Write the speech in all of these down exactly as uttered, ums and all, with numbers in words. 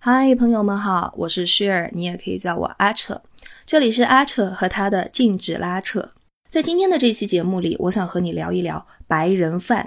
嗨，朋友们好，我是 Share， 你也可以叫我阿扯。这里是阿扯和他的禁止拉扯。在今天的这期节目里，我想和你聊一聊白人饭。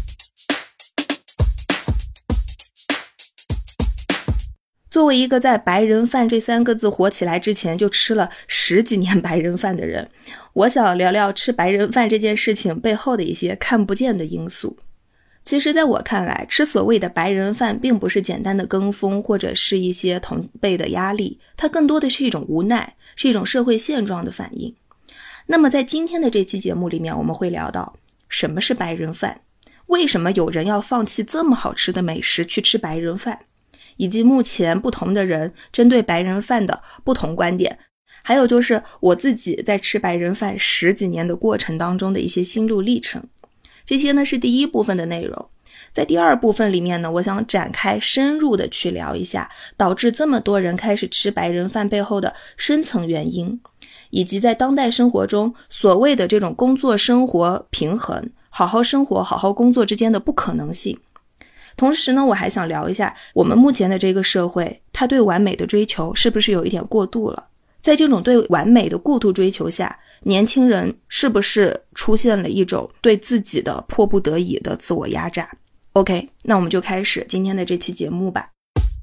作为一个在白人饭这三个字火起来之前就吃了十几年白人饭的人，我想聊聊吃白人饭这件事情背后的一些看不见的因素。其实在我看来，吃所谓的白人饭并不是简单的跟风或者是一些同辈的压力，它更多的是一种无奈，是一种社会现状的反应。那么在今天的这期节目里面，我们会聊到什么是白人饭，为什么有人要放弃这么好吃的美食去吃白人饭，以及目前不同的人针对白人饭的不同观点，还有就是我自己在吃白人饭十几年的过程当中的一些心路历程。这些呢是第一部分的内容。在第二部分里面呢，我想展开深入的去聊一下导致这么多人开始吃白人饭背后的深层原因，以及在当代生活中所谓的这种工作生活平衡，好好生活好好工作之间的不可能性。同时呢，我还想聊一下我们目前的这个社会，它对完美的追求是不是有一点过度了。在这种对完美的过度追求下，年轻人是不是出现了一种对自己的迫不得已的自我压榨。 OK， 那我们就开始今天的这期节目吧。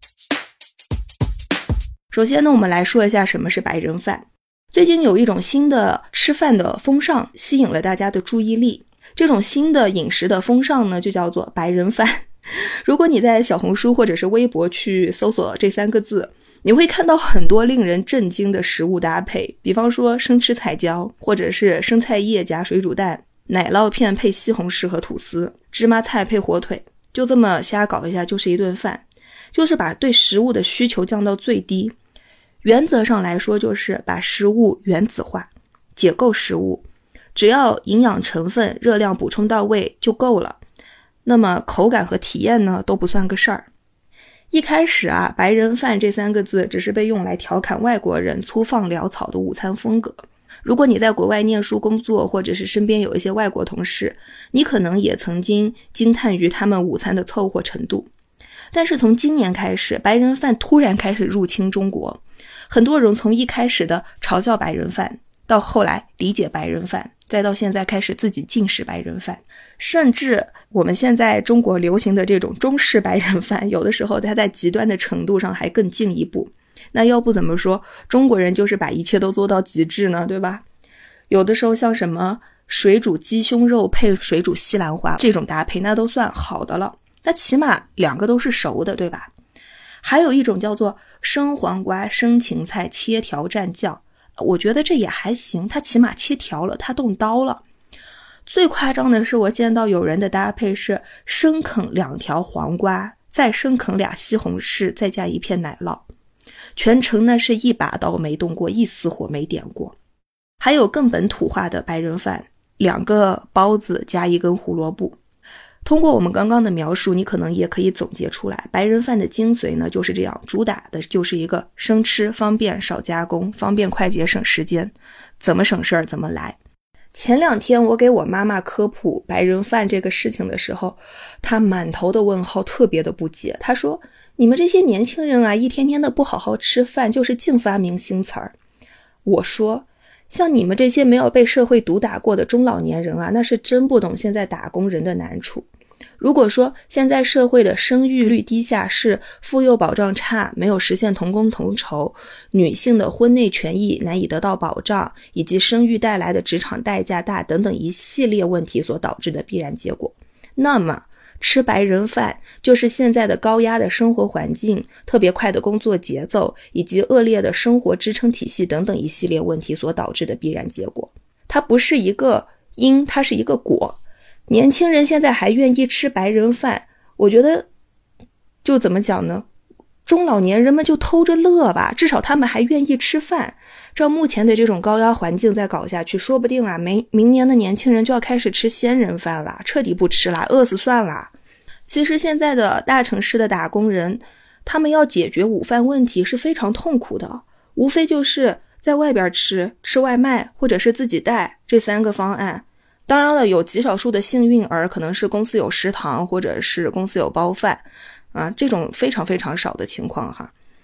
首先呢，我们来说一下什么是白人饭。最近有一种新的吃饭的风尚吸引了大家的注意力，这种新的饮食的风尚呢，就叫做白人饭。如果你在小红书或者是微博去搜索这三个字，你会看到很多令人震惊的食物搭配，比方说生吃彩椒，或者是生菜叶加水煮蛋，奶酪片配西红柿和吐司，芝麻菜配火腿，就这么瞎搞一下就是一顿饭，就是把对食物的需求降到最低。原则上来说，就是把食物原子化，解构食物，只要营养成分热量补充到位就够了，那么口感和体验呢都不算个事儿。一开始啊，白人饭这三个字只是被用来调侃外国人粗放潦草的午餐风格。如果你在国外念书工作，或者是身边有一些外国同事，你可能也曾经惊叹于他们午餐的凑合程度。但是从今年开始，白人饭突然开始入侵中国，很多人从一开始的嘲笑白人饭，到后来理解白人饭，再到现在开始自己进食白人饭，甚至我们现在中国流行的这种中式白人饭，有的时候它在极端的程度上还更进一步。那要不怎么说中国人就是把一切都做到极致呢，对吧？有的时候像什么水煮鸡胸肉配水煮西兰花这种搭配，那都算好的了，那起码两个都是熟的，对吧？还有一种叫做生黄瓜生芹菜切条蘸酱，我觉得这也还行，它起码切条了，它动刀了。最夸张的是，我见到有人的搭配是生啃两条黄瓜，再生啃俩西红柿，再加一片奶酪，全程呢是一把刀没动过，一丝火没点过。还有更本土化的白人饭，两个包子加一根胡萝卜。通过我们刚刚的描述，你可能也可以总结出来，白人饭的精髓呢就是这样，主打的就是一个生吃，方便少加工，方便快捷省时间，怎么省事儿怎么来。前两天我给我妈妈科普白人饭这个事情的时候，她满头的问号，特别的不解。她说，你们这些年轻人啊，一天天的不好好吃饭，就是净发明新词儿。我说，像你们这些没有被社会毒打过的中老年人啊，那是真不懂现在打工人的难处。如果说现在社会的生育率低下是妇幼保障差，没有实现同工同酬，女性的婚内权益难以得到保障，以及生育带来的职场代价大等等一系列问题所导致的必然结果，那么吃白人饭就是现在的高压的生活环境，特别快的工作节奏，以及恶劣的生活支撑体系等等一系列问题所导致的必然结果。它不是一个因，它是一个果。年轻人现在还愿意吃白人饭，我觉得就怎么讲呢，中老年人们就偷着乐吧，至少他们还愿意吃饭。照目前的这种高压环境再搞下去，说不定啊，明明年的年轻人就要开始吃鲜人饭了，彻底不吃了，饿死算了。其实现在的大城市的打工人，他们要解决午饭问题是非常痛苦的，无非就是在外边吃，吃外卖或者是自己带，这三个方案。当然了，有极少数的幸运儿，可能是公司有食堂，或者是公司有包饭啊，这种非常非常少的情况哈。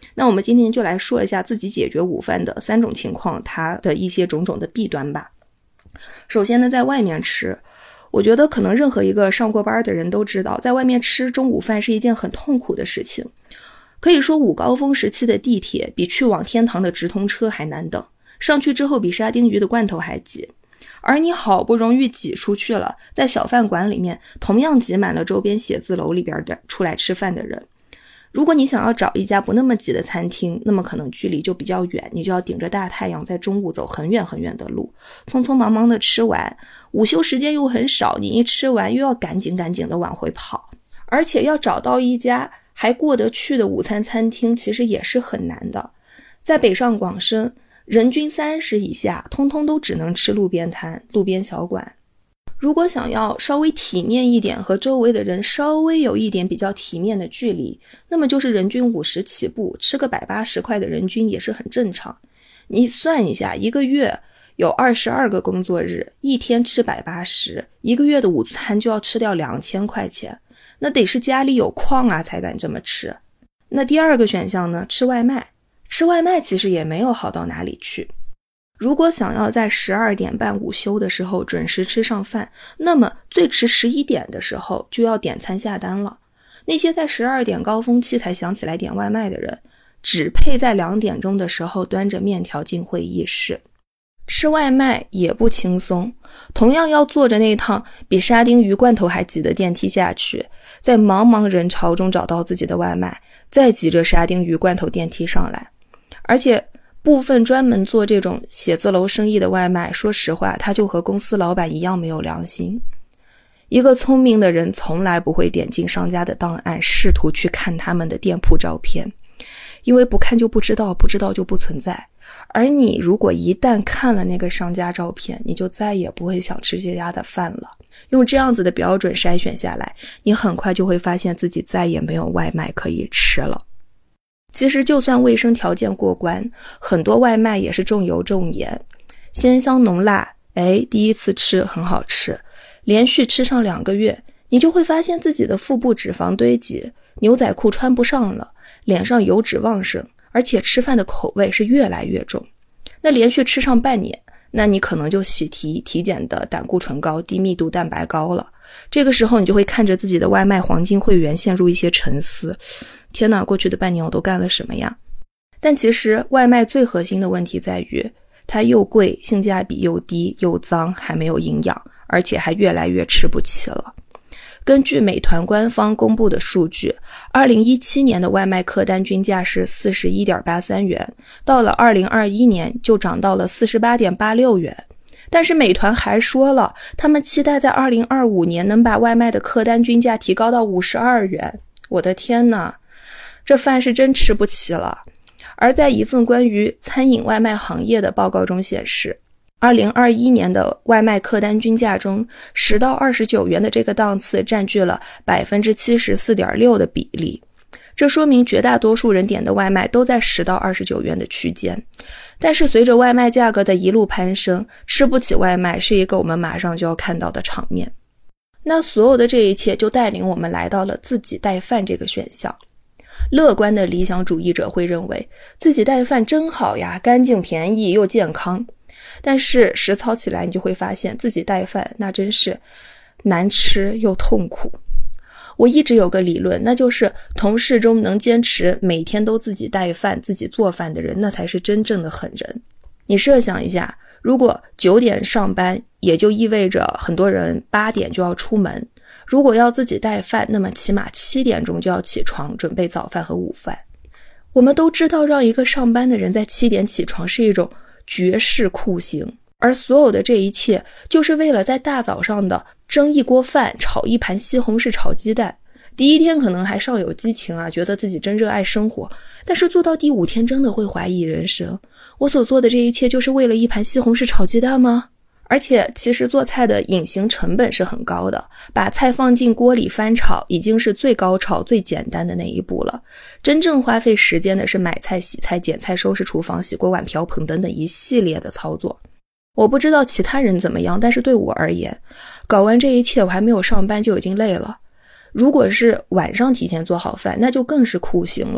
那我们今天就来说一下自己解决午饭的三种情况，它的一些种种的弊端吧。首先呢，在外面吃，我觉得可能任何一个上过班的人都知道，在外面吃中午饭是一件很痛苦的事情。可以说午高峰时期的地铁比去往天堂的直通车还难等，上去之后比沙丁鱼的罐头还挤。而你好不容易挤出去了，在小饭馆里面同样挤满了周边写字楼里边的出来吃饭的人。如果你想要找一家不那么挤的餐厅，那么可能距离就比较远，你就要顶着大太阳在中午走很远很远的路，匆匆忙忙的吃完，午休时间又很少，你一吃完又要赶紧赶紧的往回跑。而且要找到一家还过得去的午餐餐厅其实也是很难的。在北上广深，人均三十以下通通都只能吃路边摊、路边小馆。如果想要稍微体面一点，和周围的人稍微有一点比较体面的距离，那么就是人均五十起步，吃个百八十块的人均也是很正常。你算一下，一个月有二十二个工作日，一天吃百八十，一个月的午餐就要吃掉两千块钱，那得是家里有矿啊才敢这么吃。那第二个选项呢，吃外卖。吃外卖其实也没有好到哪里去。如果想要在十二点半午休的时候准时吃上饭，那么最迟十一点的时候就要点餐下单了。那些在十二点高峰期才想起来点外卖的人，只配在两点钟的时候端着面条进会议室。吃外卖也不轻松，同样要坐着那趟比沙丁鱼罐头还挤的电梯下去，在茫茫人潮中找到自己的外卖，再挤着沙丁鱼罐头电梯上来。而且部分专门做这种写字楼生意的外卖，说实话他就和公司老板一样没有良心。一个聪明的人从来不会点进商家的档案，试图去看他们的店铺照片，因为不看就不知道，不知道就不存在。而你如果一旦看了那个商家照片，你就再也不会想吃这家的饭了。用这样子的标准筛选下来，你很快就会发现自己再也没有外卖可以吃了。其实就算卫生条件过关，很多外卖也是重油重盐，鲜香浓辣，哎，第一次吃很好吃，连续吃上两个月，你就会发现自己的腹部脂肪堆积，牛仔裤穿不上了，脸上油脂旺盛，而且吃饭的口味是越来越重。那连续吃上半年，那你可能就喜提体检的胆固醇高、低密度蛋白高了。这个时候你就会看着自己的外卖黄金会员陷入一些沉思，天哪，过去的半年我都干了什么呀？但其实外卖最核心的问题在于，它又贵，性价比又低，又脏，还没有营养，而且还越来越吃不起了。根据美团官方公布的数据，二零一七年的外卖客单均价是 四十一点八三元，到了二零二一年就涨到了 四十八点八六元。但是美团还说了，他们期待在二零二五年能把外卖的客单均价提高到五十二元。我的天哪，这饭是真吃不起了。而在一份关于餐饮外卖行业的报告中显示，二零二一年的外卖客单均价中，十到二十九元的这个档次占据了 百分之七十四点六 的比例。这说明绝大多数人点的外卖都在十到二十九元的区间。但是随着外卖价格的一路攀升，吃不起外卖是一个我们马上就要看到的场面。那所有的这一切就带领我们来到了自己带饭这个选项。乐观的理想主义者会认为自己带饭真好呀，干净便宜又健康。但是实操起来，你就会发现自己带饭那真是难吃又痛苦。我一直有个理论，那就是同事中能坚持每天都自己带饭自己做饭的人，那才是真正的狠人。你设想一下，如果九点上班，也就意味着很多人八点就要出门，如果要自己带饭，那么起码七点钟就要起床准备早饭和午饭。我们都知道让一个上班的人在七点起床是一种绝世酷刑，而所有的这一切就是为了在大早上的蒸一锅饭，炒一盘西红柿炒鸡蛋。第一天可能还尚有激情啊，觉得自己真热爱生活，但是做到第五天真的会怀疑人生。我所做的这一切就是为了一盘西红柿炒鸡蛋吗？而且其实做菜的隐形成本是很高的，把菜放进锅里翻炒已经是最高潮最简单的那一步了，真正花费时间的是买菜、洗菜、剪菜、收拾厨房、洗锅碗瓢盆等等一系列的操作。我不知道其他人怎么样，但是对我而言，搞完这一切我还没有上班就已经累了。如果是晚上提前做好饭，那就更是酷刑了。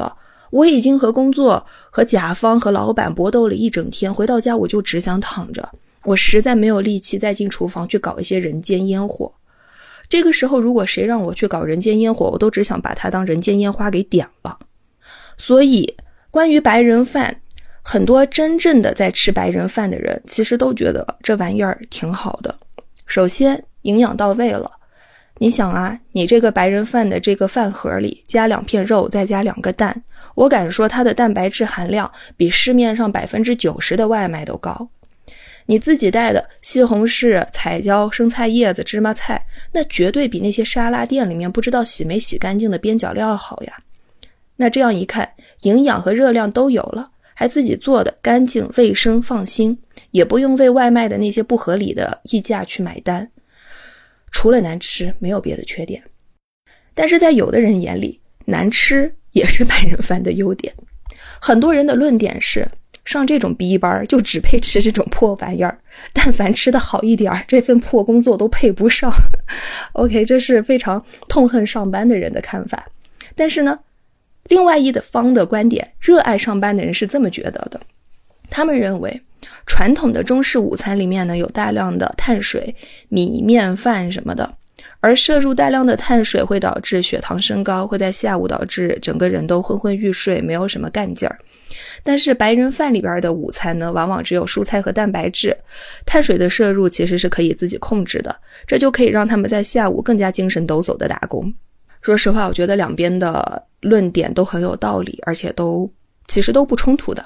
我已经和工作、和甲方、和老板搏斗了一整天，回到家我就只想躺着，我实在没有力气再进厨房去搞一些人间烟火。这个时候如果谁让我去搞人间烟火，我都只想把它当人间烟花给点了。所以关于白人饭，很多真正的在吃白人饭的人其实都觉得这玩意儿挺好的。首先营养到位了，你想啊，你这个白人饭的这个饭盒里加两片肉，再加两个蛋，我敢说它的蛋白质含量比市面上 百分之九十 的外卖都高。你自己带的西红柿、彩椒、生菜叶子、芝麻菜，那绝对比那些沙拉店里面不知道洗没洗干净的边角料好呀。那这样一看，营养和热量都有了，还自己做的干净、卫生、放心，也不用为外卖的那些不合理的溢价去买单。除了难吃，没有别的缺点。但是在有的人眼里，难吃也是白人饭的优点。很多人的论点是，上这种逼班就只配吃这种破玩意儿，但凡吃得好一点，这份破工作都配不上。OK， 这是非常痛恨上班的人的看法。但是呢，另外一方的观点，热爱上班的人是这么觉得的。他们认为传统的中式午餐里面呢，有大量的碳水、米、面、饭什么的，而摄入大量的碳水会导致血糖升高，会在下午导致整个人都昏昏欲睡，没有什么干劲儿。但是白人饭里边的午餐呢，往往只有蔬菜和蛋白质，碳水的摄入其实是可以自己控制的，这就可以让他们在下午更加精神抖擞的打工。说实话，我觉得两边的论点都很有道理，而且都其实都不冲突的。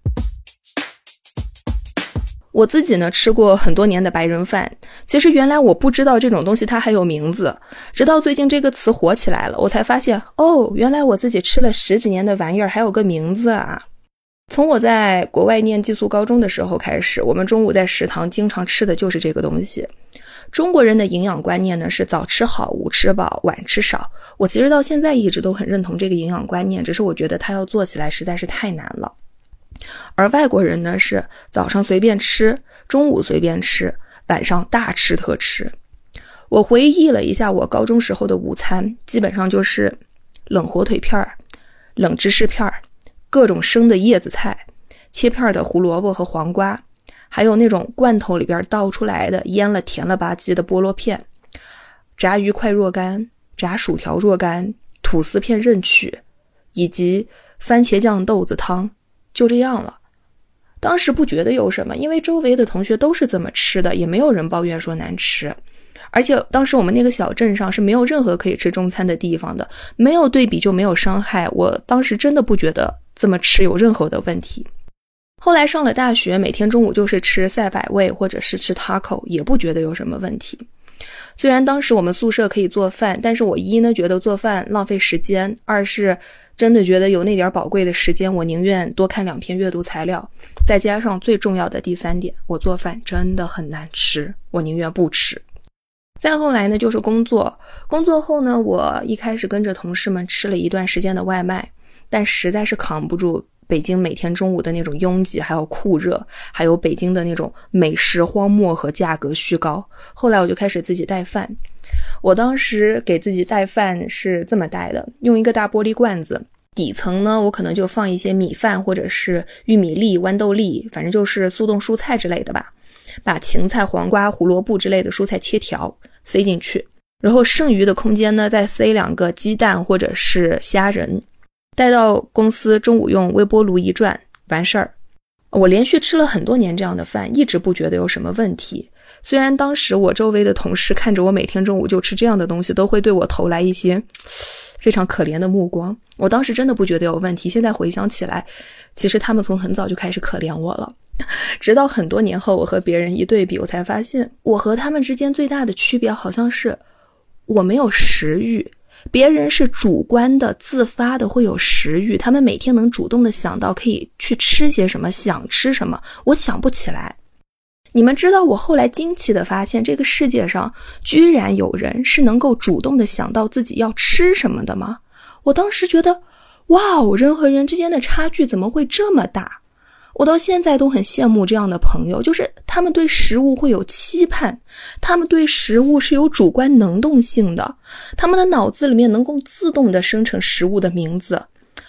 我自己呢吃过很多年的白人饭，其实原来我不知道这种东西它还有名字，直到最近这个词火起来了，我才发现，哦，原来我自己吃了十几年的玩意儿还有个名字啊。从我在国外念寄宿高中的时候开始，我们中午在食堂经常吃的就是这个东西。中国人的营养观念呢是早吃好，午吃饱，晚吃少。我其实到现在一直都很认同这个营养观念，只是我觉得它要做起来实在是太难了。而外国人呢是早上随便吃，中午随便吃，晚上大吃特吃。我回忆了一下我高中时候的午餐，基本上就是冷火腿片、冷芝士片、各种生的叶子菜、切片的胡萝卜和黄瓜，还有那种罐头里边倒出来的腌了甜了吧唧的菠萝片，炸鱼块若干，炸薯条若干，吐司片任取，以及番茄酱豆子汤，就这样了。当时不觉得有什么，因为周围的同学都是这么吃的，也没有人抱怨说难吃。而且当时我们那个小镇上是没有任何可以吃中餐的地方的，没有对比就没有伤害，我当时真的不觉得这么吃有任何的问题。后来上了大学，每天中午就是吃赛百味或者是吃 taco， 也不觉得有什么问题。虽然当时我们宿舍可以做饭，但是我一呢觉得做饭浪费时间，二是真的觉得有那点宝贵的时间，我宁愿多看两篇阅读材料。再加上最重要的第三点，我做饭真的很难吃，我宁愿不吃。再后来呢就是工作，工作后呢，我一开始跟着同事们吃了一段时间的外卖，但实在是扛不住北京每天中午的那种拥挤，还有酷热，还有北京的那种美食荒漠和价格虚高。后来我就开始自己带饭。我当时给自己带饭是这么带的，用一个大玻璃罐子，底层呢我可能就放一些米饭或者是玉米粒、豌豆粒，反正就是速冻蔬菜之类的吧，把芹菜、黄瓜、胡萝卜之类的蔬菜切条塞进去，然后剩余的空间呢再塞两个鸡蛋或者是虾仁，带到公司中午用微波炉一转完事儿。我连续吃了很多年这样的饭，一直不觉得有什么问题。虽然当时我周围的同事看着我每天中午就吃这样的东西，都会对我投来一些非常可怜的目光，我当时真的不觉得有问题。现在回想起来，其实他们从很早就开始可怜我了。直到很多年后我和别人一对比，我才发现我和他们之间最大的区别好像是我没有食欲，别人是主观的自发的会有食欲，他们每天能主动的想到可以去吃些什么，想吃什么，我想不起来。你们知道我后来惊奇的发现，这个世界上居然有人是能够主动的想到自己要吃什么的吗？我当时觉得，哇，人和人之间的差距怎么会这么大？我到现在都很羡慕这样的朋友，就是他们对食物会有期盼，他们对食物是有主观能动性的，他们的脑子里面能够自动的生成食物的名字。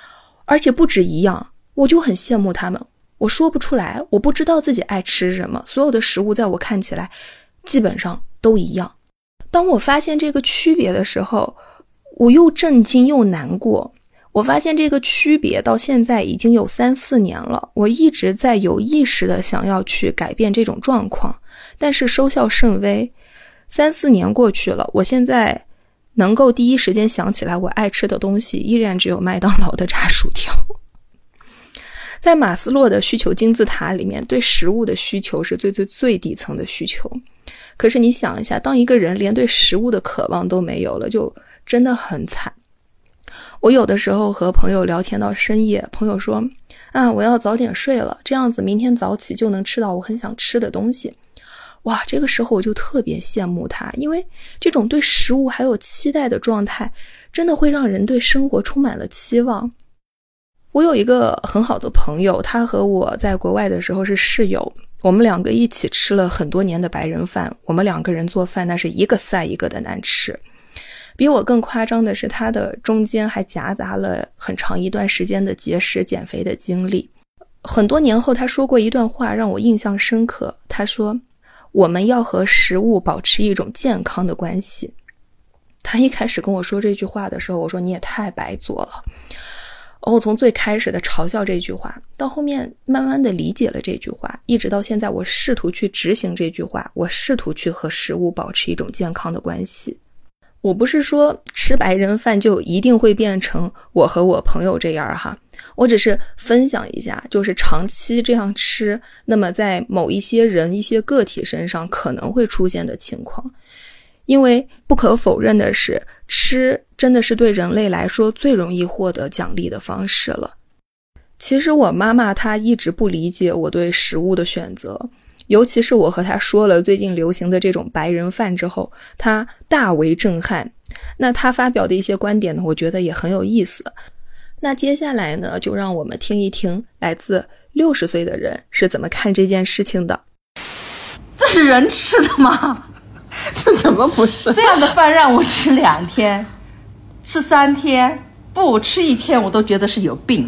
而且不止一样，我就很羡慕他们。我说不出来，我不知道自己爱吃什么，所有的食物在我看起来基本上都一样。当我发现这个区别的时候，我又震惊又难过。我发现这个区别到现在已经有三四年了，我一直在有意识的想要去改变这种状况，但是收效甚微。三四年过去了，我现在能够第一时间想起来我爱吃的东西依然只有麦当劳的炸薯条。在马斯洛的需求金字塔里面，对食物的需求是最最最底层的需求。可是你想一下，当一个人连对食物的渴望都没有了，就真的很惨。我有的时候和朋友聊天到深夜，朋友说啊，我要早点睡了，这样子明天早起就能吃到我很想吃的东西。哇，这个时候我就特别羡慕他，因为这种对食物还有期待的状态，真的会让人对生活充满了期望。我有一个很好的朋友，他和我在国外的时候是室友，我们两个一起吃了很多年的白人饭，我们两个人做饭那是一个赛一个的难吃。比我更夸张的是，他的中间还夹杂了很长一段时间的节食减肥的经历。很多年后他说过一段话让我印象深刻，他说我们要和食物保持一种健康的关系。他一开始跟我说这句话的时候，我说你也太白做了。我从最开始的嘲笑这句话，到后面慢慢的理解了这句话，一直到现在我试图去执行这句话，我试图去和食物保持一种健康的关系。我不是说吃白人饭就一定会变成我和我朋友这样哈，我只是分享一下，就是长期这样吃，那么在某一些人一些个体身上可能会出现的情况。因为不可否认的是，吃真的是对人类来说最容易获得奖励的方式了。其实我妈妈她一直不理解我对食物的选择，尤其是我和她说了最近流行的这种白人饭之后，她大为震撼。那她发表的一些观点呢，我觉得也很有意思。那接下来呢，就让我们听一听来自六十岁的人是怎么看这件事情的。 这是人吃的吗？ 这怎么不是？ 这样的饭让我吃两天，吃三天，不吃一天我都觉得是有病。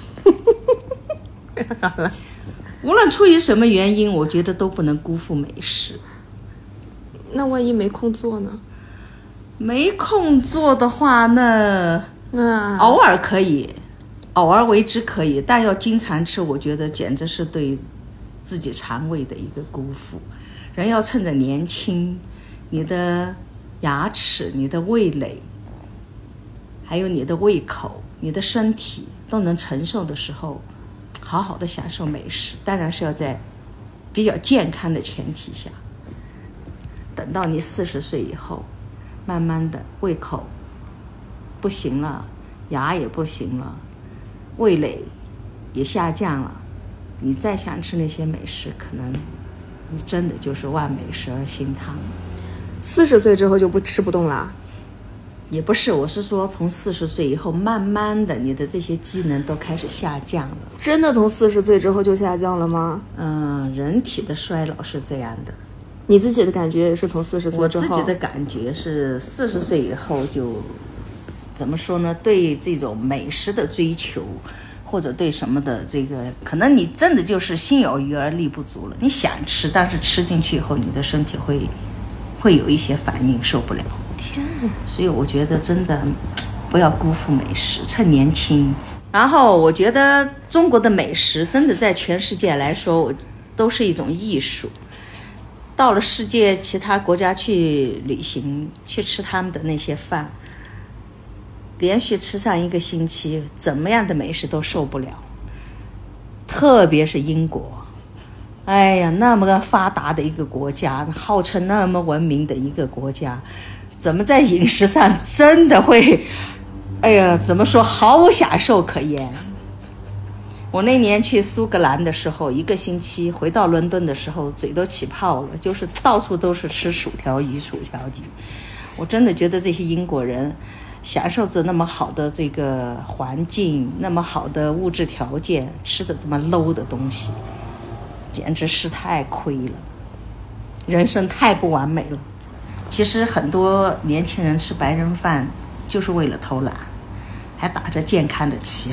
无论出于什么原因，我觉得都不能辜负美食。 那万一没空做呢？ 没空做的话，那啊， 偶尔可以，偶尔为之可以，但要经常吃，我觉得简直是对自己肠胃的一个辜负。人要趁着年轻，你的牙齿、你的味蕾，还有你的胃口、你的身体都能承受的时候，好好的享受美食。当然是要在比较健康的前提下。等到你四十岁以后，慢慢的胃口不行了，牙也不行了，味蕾也下降了，你再想吃那些美食，可能你真的就是望美食而心烫。 四十岁之后就不吃不动了？ 也不是，我是说从四十岁以后，慢慢的你的这些机能都开始下降了。 真的从四十岁之后就下降了吗？ 嗯，人体的衰老是这样的。 你自己的感觉也是从四十岁之后？ 我自己的感觉是四十岁以后就怎么说呢？对这种美食的追求，或者对什么的这个，可能你真的就是心有余而力不足了。你想吃，但是吃进去以后，你的身体会会有一些反应，受不了。 天哪！ 所以我觉得真的不要辜负美食，趁年轻。然后我觉得中国的美食真的在全世界来说，我都是一种艺术。到了世界其他国家去旅行，去吃他们的那些饭，连续吃上一个星期，怎么样的美食都受不了。特别是英国，哎呀，那么个发达的一个国家，号称那么文明的一个国家，怎么在饮食上真的会，哎呀，怎么说，毫无享受可言。我那年去苏格兰的时候，一个星期回到伦敦的时候，嘴都起泡了，就是到处都是吃薯条鱼、薯条鱼。我真的觉得这些英国人享受着那么好的这个环境，那么好的物质条件，吃的这么 low 的东西，简直是太亏了，人生太不完美了。其实很多年轻人吃白人饭就是为了偷懒，还打着健康的旗号。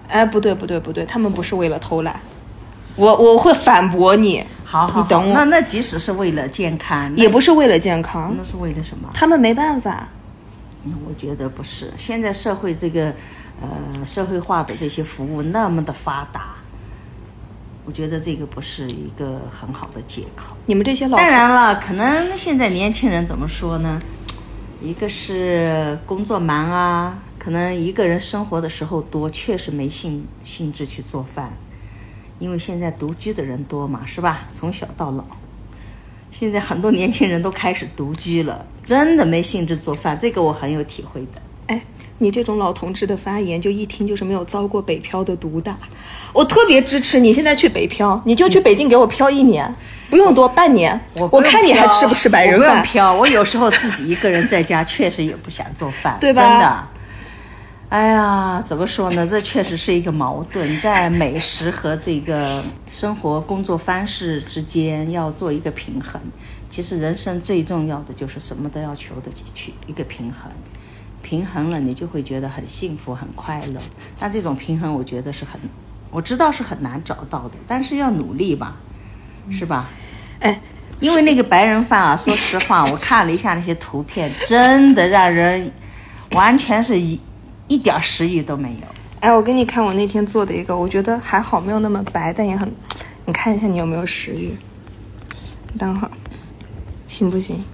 哎，不对不对不对，他们不是为了偷懒，我我会反驳你。 好好好， 你等我。 那那即使是为了健康， 也不是为了健康， 那是为了什么？ 他们没办法。 我觉得不是，现在社会这个呃社会化的这些服务那么的发达，我觉得这个不是一个很好的借口。 你们这些老当然了，可能现在年轻人怎么说呢？一个是工作忙啊，可能一个人生活的时候多，确实没兴兴致去做饭，因为现在独居的人多嘛，是吧？从小到老，现在很多年轻人都开始独居了，真的没兴致做饭，这个我很有体会的。 哎，你这种老同志的发言，就一听就是没有遭过北漂的毒打。我特别支持你现在去北漂，你就去北京给我漂一年，嗯、不用多，半年。 我我看你还吃不吃白人饭？ 我不用漂，我有时候自己一个人在家，确实也不想做饭， 对吧？ 真的。哎呀，怎么说呢？这确实是一个矛盾，在美食和这个生活工作方式之间要做一个平衡。其实人生最重要的就是什么都要求得去一个平衡，平衡了你就会觉得很幸福很快乐。但这种平衡我觉得是很，我知道是很难找到的，但是要努力吧，是吧？ 哎， 因为那个白人饭啊，说实话，我看了一下那些图片，真的让人完全是一一点食欲都没有。 哎，我给你看我那天做的一个，我觉得还好，没有那么白，但也很，你看一下你有没有食欲。等会儿，行不行？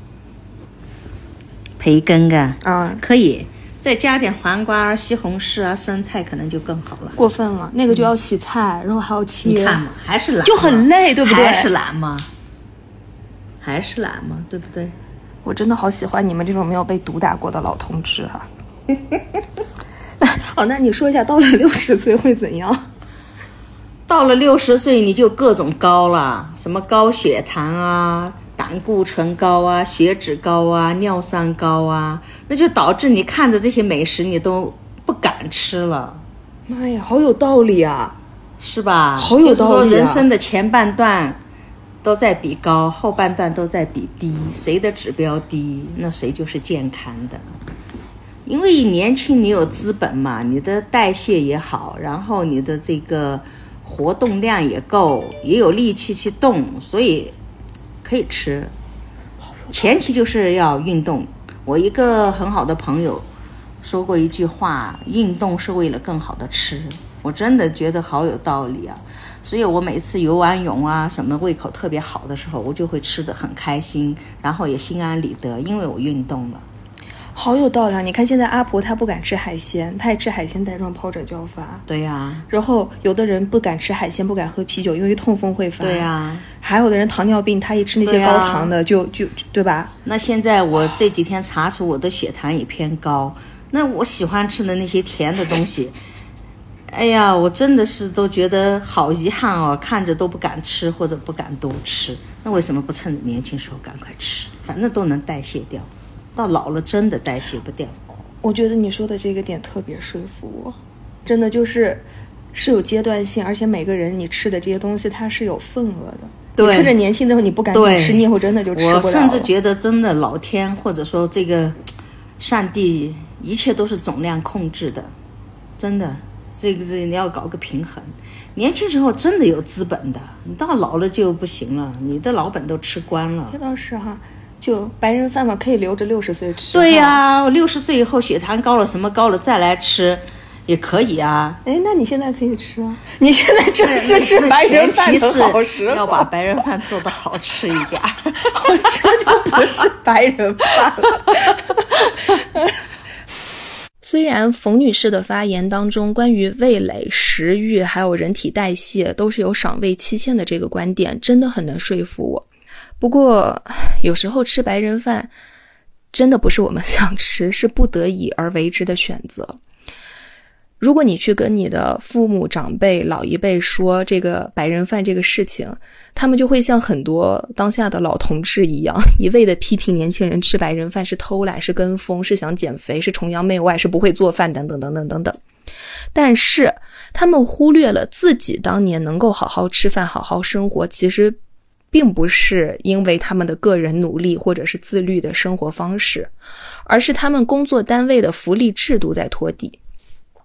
培根啊， 啊、嗯， 可以，再加点黄瓜啊、西红柿啊、生菜，可能就更好了。 过分了，那个就要洗菜，嗯、然后还要切。 你看嘛，还是懒， 就很累，对不对？ 还是懒吗？还是懒吗？对不对？ 我真的好喜欢你们这种没有被毒打过的老同志啊！那好，那你说一下，到了六十岁会怎样？ 到了六十岁，你就各种高了，什么高血糖啊、胆固醇高啊、血脂高啊、尿酸高啊，那就导致你看着这些美食，你都不敢吃了。 妈呀，好有道理啊！ 是吧？ 好有道理啊！ 就是说人生的前半段都在比高，后半段都在比低，谁的指标低，那谁就是健康的。因为年轻你有资本嘛，你的代谢也好，然后你的这个活动量也够，也有力气去动，所以可以吃。前提就是要运动。我一个很好的朋友说过一句话，运动是为了更好的吃，我真的觉得好有道理啊。所以我每次游完泳啊什么胃口特别好的时候，我就会吃得很开心，然后也心安理得，因为我运动了。 好有道理啊！你看现在阿婆她不敢吃海鲜，她也吃海鲜带状疱疹就要发。 对呀、啊。 然后有的人不敢吃海鲜，不敢喝啤酒，因为痛风会发。 对呀、啊。 还有的人糖尿病，他一吃那些高糖的就、啊、就对吧？ 那现在我这几天查出我的血糖也偏高，那我喜欢吃的那些甜的东西，哎呀，我真的是都觉得好遗憾哦，看着都不敢吃或者不敢多吃。那为什么不趁着年轻时候赶快吃？反正都能代谢掉。到老了真的代谢不掉。 我觉得你说的这个点特别说服我，真的就是是有阶段性，而且每个人你吃的这些东西它是有份额的。 对， 你趁着年轻的时候你不敢吃，你以后真的就吃不了了。 我甚至觉得真的老天或者说这个上帝一切都是总量控制的，真的，这个这个你要搞个平衡。年轻时候真的有资本的，你到老了就不行了，你的老本都吃光了。 这倒是哈。就白人饭嘛，可以留着六十岁吃。 对呀、啊，我六十岁以后血糖高了，什么高了再来吃，也可以啊。 哎，那你现在可以吃啊！你现在正是吃白人饭的好时候， 要把白人饭做得好吃一点。 这就不是白人饭了。虽然冯女士的发言当中关于味蕾、食欲还有人体代谢都是有赏味期限的这个观点，真的很能说服我。不过有时候吃白人饭真的不是我们想吃，是不得已而为之的选择。如果你去跟你的父母长辈老一辈说这个白人饭这个事情，他们就会像很多当下的老同志一样，一味的批评年轻人吃白人饭是偷懒，是跟风，是想减肥，是崇洋媚外，是不会做饭等等等等等等。但是他们忽略了自己当年能够好好吃饭好好生活，其实并不是因为他们的个人努力或者是自律的生活方式，而是他们工作单位的福利制度在拖底。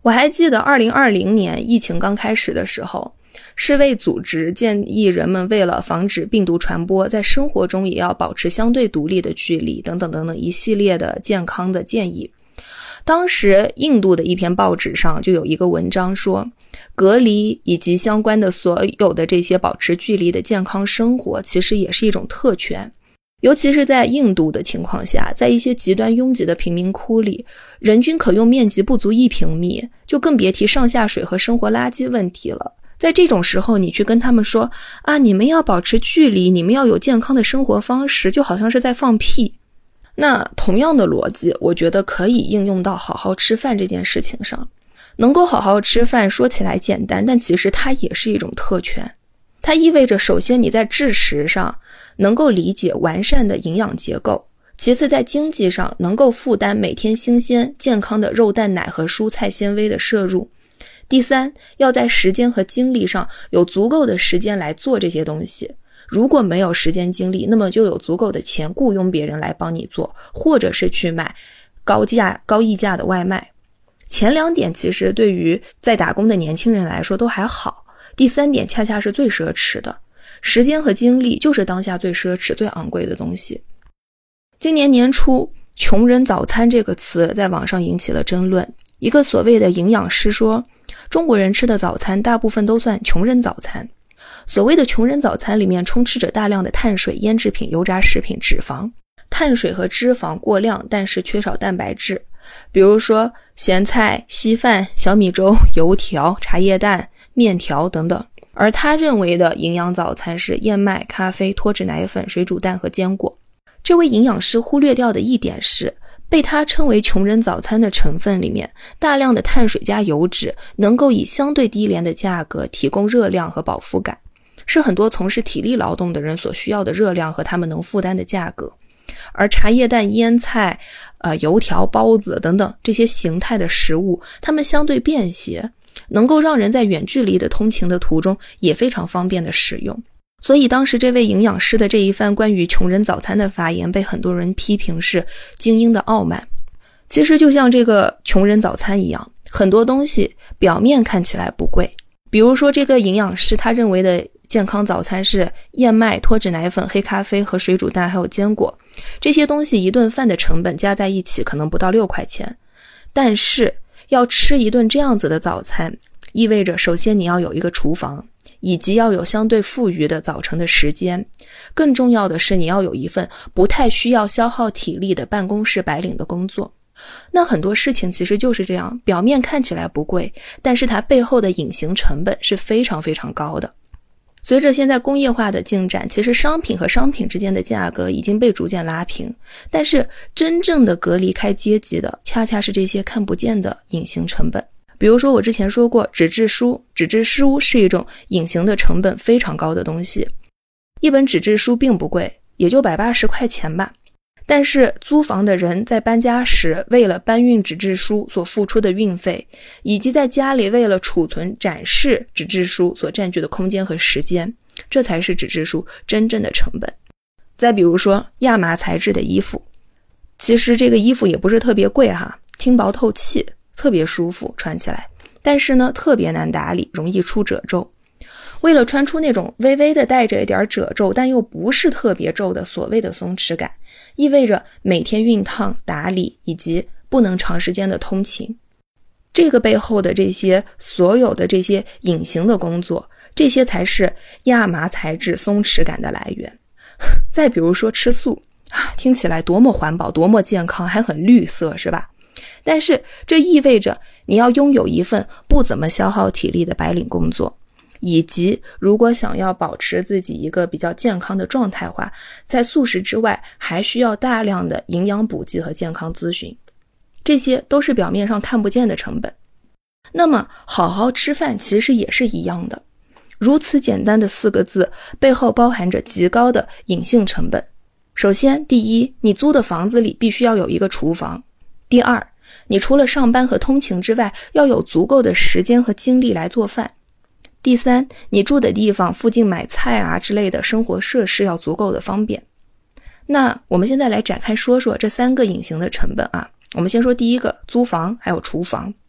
我还记得二零二零年疫情刚开始的时候，世卫组织建议人们为了防止病毒传播，在生活中也要保持相对独立的距离等等等等一系列的健康的建议。当时印度的一篇报纸上就有一个文章说，隔离以及相关的所有的这些保持距离的健康生活其实也是一种特权。尤其是在印度的情况下，在一些极端拥挤的贫民窟里，人均可用面积不足一平米，就更别提上下水和生活垃圾问题了。在这种时候，你去跟他们说啊，你们要保持距离，你们要有健康的生活方式，就好像是在放屁。那同样的逻辑，我觉得可以应用到好好吃饭这件事情上。能够好好吃饭说起来简单，但其实它也是一种特权。它意味着首先你在知识上能够理解完善的营养结构，其次在经济上能够负担每天新鲜健康的肉蛋奶和蔬菜纤维的摄入，第三，要在时间和精力上有足够的时间来做这些东西。如果没有时间精力，那么就有足够的钱雇佣别人来帮你做，或者是去买高价高溢价的外卖。前两点其实对于在打工的年轻人来说都还好，第三点恰恰是最奢侈的。时间和精力就是当下最奢侈最昂贵的东西。今年年初，穷人早餐这个词在网上引起了争论。一个所谓的营养师说，中国人吃的早餐大部分都算穷人早餐。所谓的穷人早餐里面充斥着大量的碳水、腌制品、油炸食品、脂肪。碳水和脂肪过量，但是缺少蛋白质，比如说咸菜、稀饭、小米粥、油条、茶叶蛋、面条等等。而他认为的营养早餐是燕麦、咖啡、脱脂奶粉、水煮蛋和坚果。这位营养师忽略掉的一点是，被他称为穷人早餐的成分里面，大量的碳水加油脂能够以相对低廉的价格提供热量和饱腹感，是很多从事体力劳动的人所需要的热量和他们能负担的价格。而茶叶蛋、腌菜、呃、油条、包子等等这些形态的食物，它们相对便携，能够让人在远距离的通勤的途中也非常方便的使用。所以当时这位营养师的这一番关于穷人早餐的发言被很多人批评是精英的傲慢。其实就像这个穷人早餐一样，很多东西表面看起来不贵，比如说这个营养师他认为的健康早餐是燕麦、脱脂奶粉、黑咖啡和水煮蛋还有坚果，这些东西一顿饭的成本加在一起可能不到六块钱。但是要吃一顿这样子的早餐，意味着首先你要有一个厨房，以及要有相对富裕的早晨的时间，更重要的是你要有一份不太需要消耗体力的办公室白领的工作。那很多事情其实就是这样，表面看起来不贵，但是它背后的隐形成本是非常非常高的。随着现在工业化的进展，其实商品和商品之间的价格已经被逐渐拉平，但是真正的隔离开阶级的恰恰是这些看不见的隐形成本。比如说我之前说过纸质书，纸质书是一种隐形的成本非常高的东西。一本纸质书并不贵，也就百八十块钱吧。但是租房的人在搬家时为了搬运纸质书所付出的运费，以及在家里为了储存展示纸质书所占据的空间和时间，这才是纸质书真正的成本。再比如说亚麻材质的衣服，其实这个衣服也不是特别贵哈，轻薄透气，特别舒服穿起来，但是呢特别难打理，容易出褶皱。为了穿出那种微微的带着一点褶皱但又不是特别皱的所谓的松弛感，意味着每天熨烫、打理以及不能长时间的通勤。这个背后的这些所有的这些隐形的工作，这些才是亚麻材质松弛感的来源。再比如说吃素啊，听起来多么环保多么健康，还很绿色是吧？但是这意味着你要拥有一份不怎么消耗体力的白领工作，以及如果想要保持自己一个比较健康的状态化，在素食之外还需要大量的营养补剂和健康咨询，这些都是表面上看不见的成本。那么好好吃饭其实也是一样的，如此简单的四个字背后包含着极高的隐性成本。首先，第一，你租的房子里必须要有一个厨房。第二，你除了上班和通勤之外，要有足够的时间和精力来做饭。第三，你住的地方附近买菜啊之类的生活设施要足够的方便。那我们现在来展开说说这三个隐形的成本啊。我们先说第一个，租房还有厨房。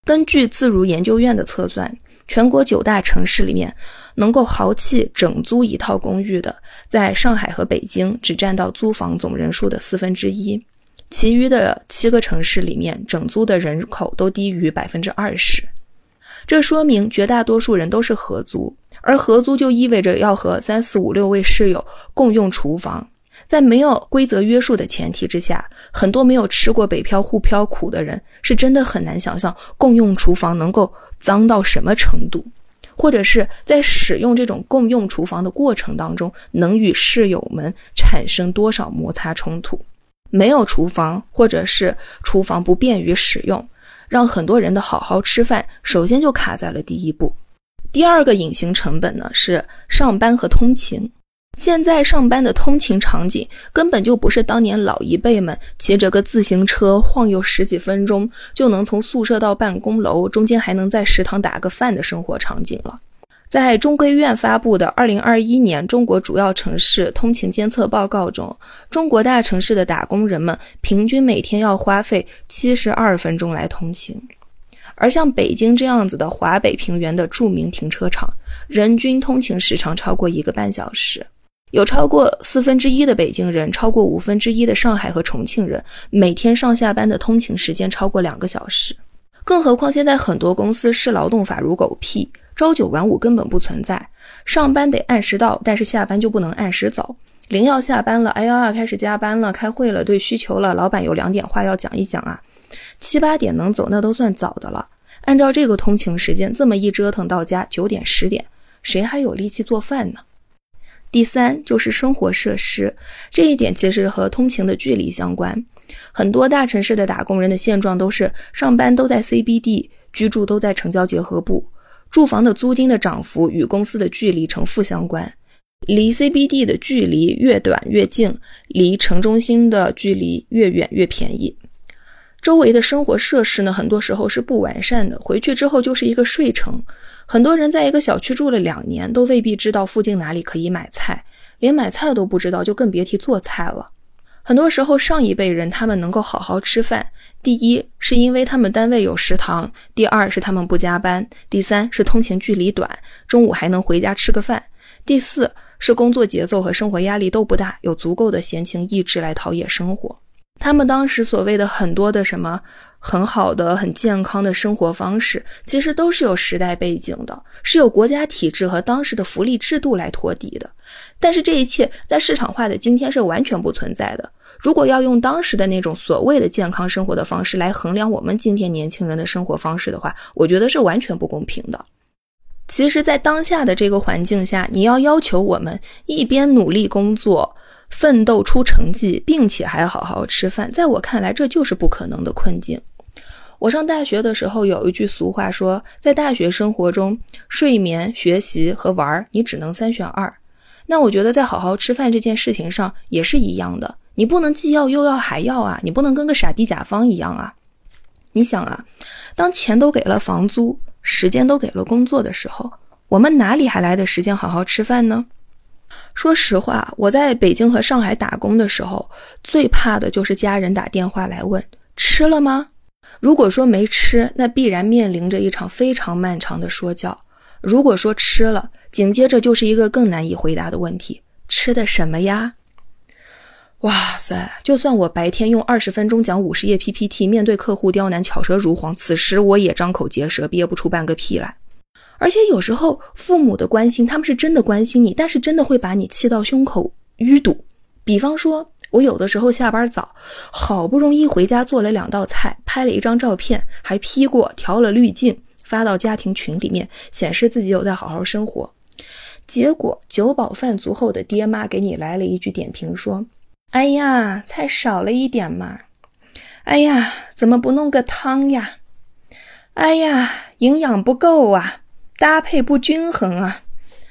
根据自如研究院的测算，全国九大城市里面能够豪气整租一套公寓的，在上海和北京只占到租房总人数的四分之一，其余的七个城市里面整租的人口都低于 百分之二十。 这说明绝大多数人都是合租，而合租就意味着要和三四五六位室友共用厨房。在没有规则约束的前提之下，很多没有吃过北漂沪漂苦的人是真的很难想象共用厨房能够脏到什么程度，或者是在使用这种共用厨房的过程当中能与室友们产生多少摩擦冲突。没有厨房，或者是厨房不便于使用，让很多人的好好吃饭首先就卡在了第一步。第二个隐形成本呢，是上班和通勤。现在上班的通勤场景根本就不是当年老一辈们骑着个自行车晃悠十几分钟就能从宿舍到办公楼，中间还能在食堂打个饭的生活场景了。在中规院发布的二零二一年中国主要城市通勤监测报告中，中国大城市的打工人们平均每天要花费七十二分钟来通勤。而像北京这样子的华北平原的著名停车场，人均通勤时长超过一个半小时。有超过四分之一的北京人，超过五分之一的上海和重庆人，每天上下班的通勤时间超过两个小时。更何况现在很多公司视劳动法如狗屁，朝九晚五根本不存在，上班得按时到，但是下班就不能按时走。零要下班了，哎呀，开始加班了，开会了，对需求了，老板有两点话要讲一讲啊。七八点能走那都算早的了。按照这个通勤时间，这么一折腾到家九点十点，谁还有力气做饭呢？第三就是生活设施，这一点其实和通勤的距离相关。很多大城市的打工人的现状都是上班都在 C B D， 居住都在城郊结合部，住房的租金的涨幅与公司的距离成负相关，离 C B D 的距离越短越近，离城中心的距离越远越便宜。周围的生活设施呢，很多时候是不完善的，回去之后就是一个睡城。很多人在一个小区住了两年，都未必知道附近哪里可以买菜，连买菜都不知道，就更别提做菜了。很多时候上一辈人他们能够好好吃饭，第一是因为他们单位有食堂，第二是他们不加班，第三是通勤距离短，中午还能回家吃个饭，第四是工作节奏和生活压力都不大，有足够的闲情逸致来陶冶生活。他们当时所谓的很多的什么很好的很健康的生活方式，其实都是有时代背景的，是有国家体制和当时的福利制度来托底的。但是这一切在市场化的今天是完全不存在的。如果要用当时的那种所谓的健康生活的方式来衡量我们今天年轻人的生活方式的话，我觉得是完全不公平的。其实在当下的这个环境下，你要要求我们一边努力工作奋斗出成绩，并且还好好吃饭，在我看来这就是不可能的困境。我上大学的时候有一句俗话说，在大学生活中，睡眠、学习和玩你只能三选二。那我觉得在好好吃饭这件事情上也是一样的，你不能既要又要还要啊，你不能跟个傻逼甲方一样啊。你想啊，当钱都给了房租，时间都给了工作的时候，我们哪里还来的时间好好吃饭呢？说实话，我在北京和上海打工的时候，最怕的就是家人打电话来问吃了吗？如果说没吃，那必然面临着一场非常漫长的说教。如果说吃了，紧接着就是一个更难以回答的问题，吃的什么呀？哇塞，就算我白天用二十分钟讲五十页 P P T， 面对客户刁难巧舌如簧，此时我也张口结舌，憋不出半个屁来。而且有时候父母的关心，他们是真的关心你，但是真的会把你气到胸口淤堵。比方说我有的时候下班早，好不容易回家做了两道菜，拍了一张照片，还 P 过调了滤镜，发到家庭群里面，显示自己有在好好生活。结果酒饱饭足后的爹妈给你来了一句点评，说哎呀，菜少了一点嘛，哎呀，怎么不弄个汤呀，哎呀，营养不够啊，搭配不均衡啊。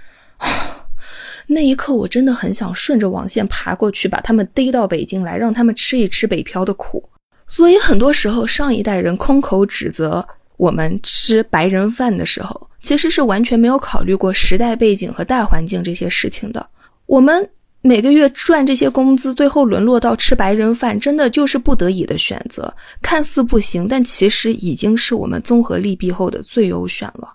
那一刻我真的很想顺着网线爬过去，把他们逮到北京来，让他们吃一吃北漂的苦。所以很多时候上一代人空口指责我们吃白人饭的时候，其实是完全没有考虑过时代背景和大环境这些事情的。我们每个月赚这些工资，最后沦落到吃白人饭，真的就是不得已的选择，看似不行，但其实已经是我们综合利弊后的最优选了。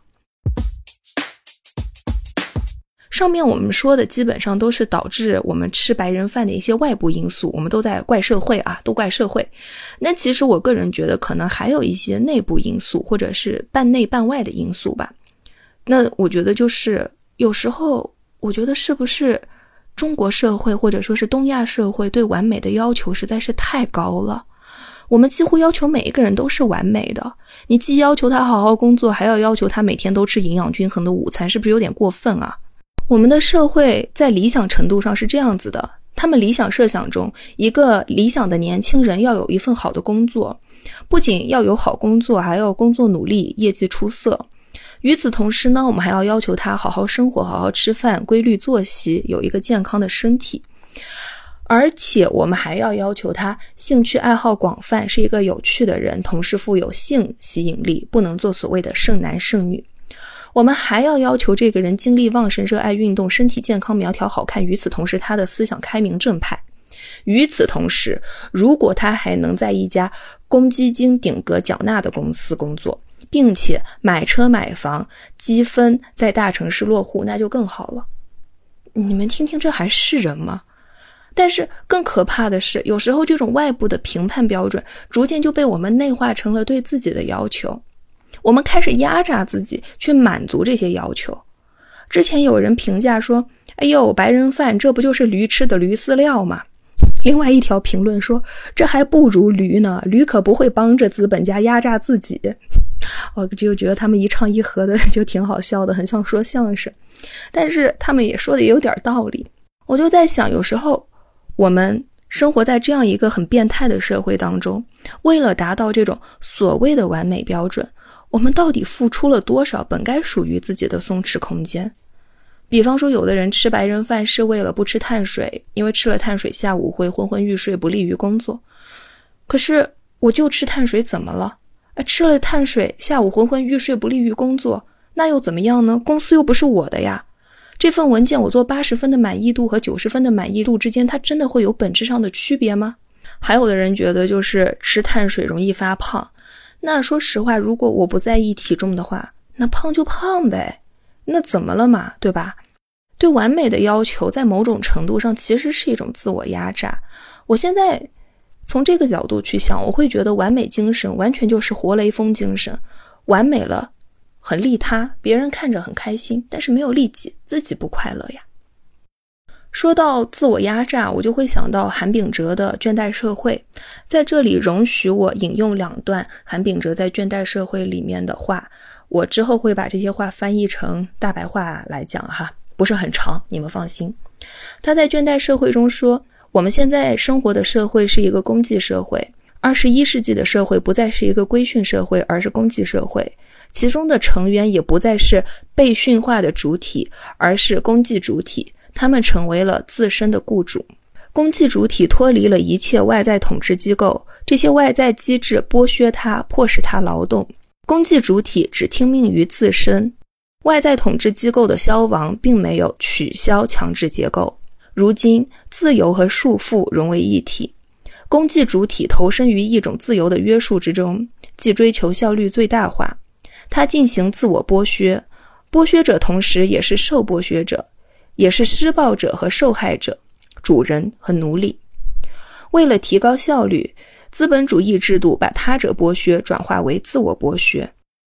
上面我们说的基本上都是导致我们吃白人饭的一些外部因素，我们都在怪社会啊，都怪社会。那其实我个人觉得可能还有一些内部因素，或者是半内半外的因素吧。那我觉得就是有时候我觉得是不是中国社会或者说是东亚社会对完美的要求实在是太高了，我们几乎要求每一个人都是完美的，你既要求他好好工作，还要要求他每天都吃营养均衡的午餐，是不是有点过分啊？我们的社会在理想程度上是这样子的，他们理想设想中，一个理想的年轻人要有一份好的工作，不仅要有好工作，还要工作努力，业绩出色。与此同时呢，我们还要要求他好好生活，好好吃饭，规律作息，有一个健康的身体。而且我们还要要求他兴趣爱好广泛，是一个有趣的人，同时富有性吸引力，不能做所谓的剩男剩女。我们还要要求这个人精力旺盛，热爱运动，身体健康苗条好看，与此同时他的思想开明正派。与此同时，如果他还能在一家公积金顶格缴纳的公司工作，并且买车买房，积分在大城市落户，那就更好了。你们听听，这还是人吗？但是更可怕的是，有时候这种外部的评判标准逐渐就被我们内化成了对自己的要求，我们开始压榨自己去满足这些要求。之前有人评价说，哎呦，白人饭这不就是驴吃的驴饲料吗？另外一条评论说，这还不如驴呢，驴可不会帮着资本家压榨自己。我就觉得他们一唱一和的就挺好笑的，很像说相声，但是他们也说的也有点道理。我就在想，有时候我们生活在这样一个很变态的社会当中，为了达到这种所谓的完美标准，我们到底付出了多少本该属于自己的松弛空间？比方说，有的人吃白人饭是为了不吃碳水，因为吃了碳水下午会昏昏欲睡，不利于工作。可是我就吃碳水怎么了？吃了碳水下午昏昏欲睡，不利于工作，那又怎么样呢？公司又不是我的呀。这份文件我做八十分的满意度和九十分的满意度之间，它真的会有本质上的区别吗？还有的人觉得就是吃碳水容易发胖，那说实话，如果我不在意体重的话，那胖就胖呗，那怎么了嘛，对吧？对完美的要求在某种程度上其实是一种自我压榨。我现在从这个角度去想，我会觉得完美精神完全就是活雷锋精神，完美了很利他，别人看着很开心，但是没有利己，自己不快乐呀。说到自我压榨，我就会想到韩炳哲的《倦怠社会》。在这里容许我引用两段韩炳哲在《倦怠社会》里面的话，我之后会把这些话翻译成大白话来讲哈，不是很长，你们放心。他在《倦怠社会》中说，我们现在生活的社会是一个公祭社会，二十一世纪的社会不再是一个规训社会，而是公祭社会，其中的成员也不再是被驯化的主体，而是公祭主体，他们成为了自身的雇主。公祭主体脱离了一切外在统治机构，这些外在机制剥削他，迫使他劳动。公祭主体只听命于自身，外在统治机构的消亡并没有取消强制结构。如今，自由和束缚融为一体，公祭主体投身于一种自由的约束之中，即追求效率最大化。他进行自我剥削，剥削者同时也是受剥削者，也是施暴者和受害者，主人和奴隶。为了提高效率，资本主义制度把他者剥削转化为自我剥削。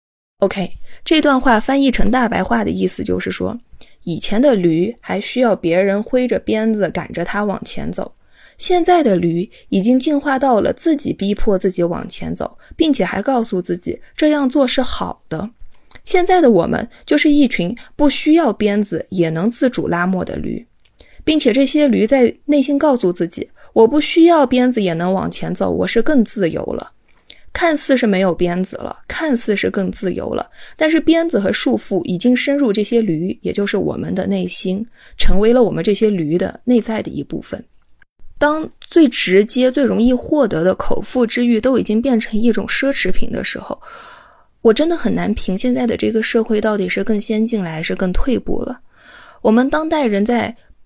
OK， 这段话翻译成大白话的意思就是说，以前的驴还需要别人挥着鞭子赶着它往前走，现在的驴已经进化到了自己逼迫自己往前走，并且还告诉自己这样做是好的。现在的我们就是一群不需要鞭子也能自主拉磨的驴，并且这些驴在内心告诉自己，我不需要鞭子也能往前走，我是更自由了。看似是没有鞭子了，看似是更自由了，但是鞭子和束缚已经深入这些驴，也就是我们的内心，成为了我们这些驴的内在的一部分。当最直接最容易获得的口腹之欲都已经变成一种奢侈品的时候，我真的很难评现在的这个社会到底是更先进了还是更退步了。我们当代人在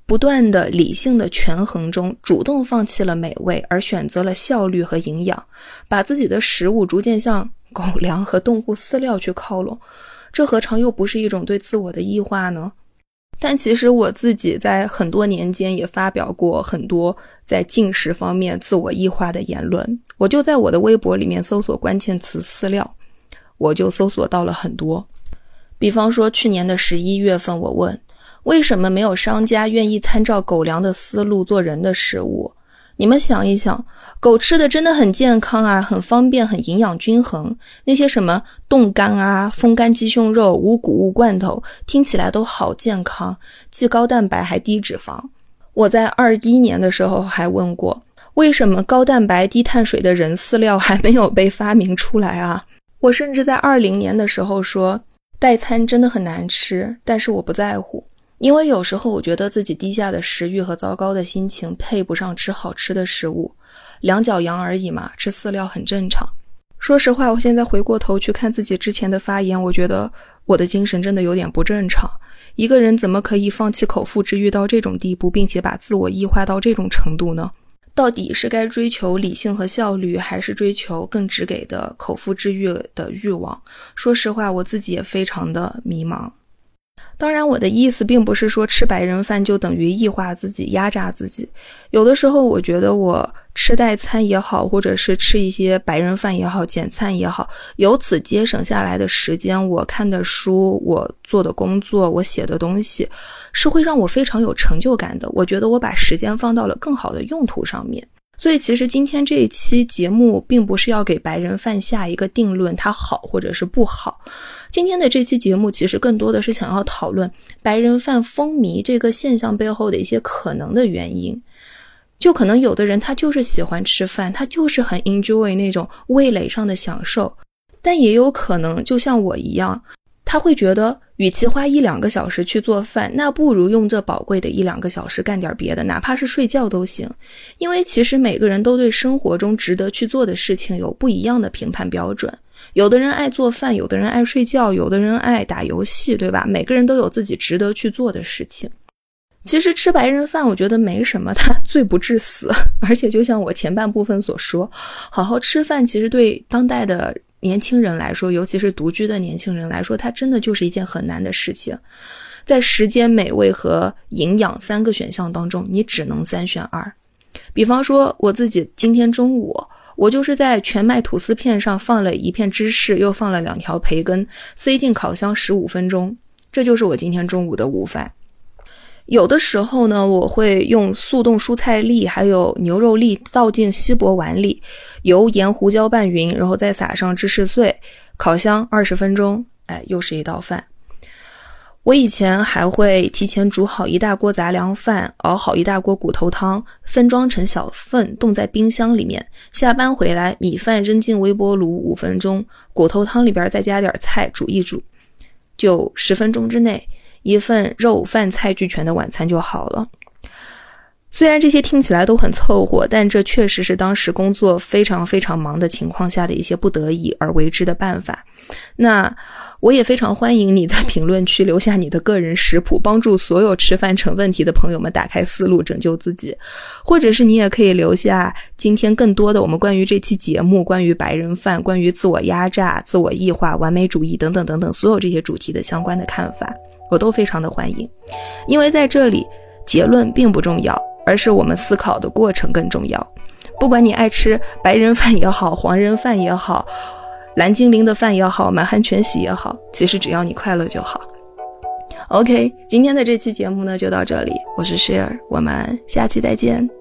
不断的理性的权衡中，主动放弃了美味，而选择了效率和营养，把自己的食物逐渐向狗粮和动物饲料去靠拢，这何尝又不是一种对自我的异化呢？但其实我自己在很多年间也发表过很多在进食方面自我异化的言论，我就在我的微博里面搜索关键词饲料，我就搜索到了很多。比方说去年的十一月份，我问为什么没有商家愿意参照狗粮的思路做人的食物？你们想一想，狗吃的真的很健康啊，很方便，很营养均衡。那些什么冻干啊、风干鸡胸肉、无谷物罐头，听起来都好健康，既高蛋白还低脂肪。我在二一年的时候还问过，为什么高蛋白低碳水的人饲料还没有被发明出来啊？我甚至在二零年的时候说，代餐真的很难吃，但是我不在乎。因为有时候我觉得自己低下的食欲和糟糕的心情配不上吃好吃的食物，两脚羊而已嘛，吃饲料很正常。说实话，我现在回过头去看自己之前的发言，我觉得我的精神真的有点不正常。一个人怎么可以放弃口腹之欲到这种地步，并且把自我异化到这种程度呢？到底是该追求理性和效率，还是追求更直给的口腹之欲的欲望？说实话，我自己也非常的迷茫。当然我的意思并不是说吃白人饭就等于异化自己、压榨自己。有的时候我觉得我吃代餐也好，或者是吃一些白人饭也好、简餐也好，由此节省下来的时间，我看的书、我做的工作、我写的东西，是会让我非常有成就感的。我觉得我把时间放到了更好的用途上面。所以其实今天这一期节目并不是要给白人饭下一个定论，它好或者是不好。今天的这期节目其实更多的是想要讨论白人饭风靡这个现象背后的一些可能的原因。就可能有的人他就是喜欢吃饭，他就是很 enjoy 那种味蕾上的享受，但也有可能就像我一样，他会觉得与其花一两个小时去做饭，那不如用这宝贵的一两个小时干点别的，哪怕是睡觉都行。因为其实每个人都对生活中值得去做的事情有不一样的评判标准。有的人爱做饭，有的人爱睡觉，有的人爱打游戏，对吧？每个人都有自己值得去做的事情。其实吃白人饭我觉得没什么，它罪不至死。而且就像我前半部分所说，好好吃饭其实对当代的年轻人来说，尤其是独居的年轻人来说，它真的就是一件很难的事情。在时间、美味和营养三个选项当中，你只能三选二。比方说我自己今天中午，我就是在全麦吐司片上放了一片芝士，又放了两条培根，塞进烤箱十五分钟，这就是我今天中午的午饭。有的时候呢，我会用速冻蔬菜粒还有牛肉粒倒进锡箔碗里，油盐胡椒拌匀，然后再撒上芝士碎，烤箱二十分钟，哎，又是一道饭。我以前还会提前煮好一大锅杂粮饭，熬好一大锅骨头汤，分装成小份冻在冰箱里面，下班回来米饭扔进微波炉五分钟，骨头汤里边再加点菜煮一煮，就十分钟之内一份肉饭菜俱全的晚餐就好了。虽然这些听起来都很凑合，但这确实是当时工作非常非常忙的情况下的一些不得已而为之的办法。那我也非常欢迎你在评论区留下你的个人食谱，帮助所有吃饭成问题的朋友们打开思路，拯救自己。或者是你也可以留下今天更多的我们关于这期节目、关于白人饭、关于自我压榨、自我异化、完美主义等等等等所有这些主题的相关的看法，我都非常的欢迎。因为在这里结论并不重要，而是我们思考的过程更重要。不管你爱吃白人饭也好，黄人饭也好，蓝精灵的饭也好，满汉全席也好，其实只要你快乐就好。 OK， 今天的这期节目呢就到这里，我是 Share， 我们下期再见。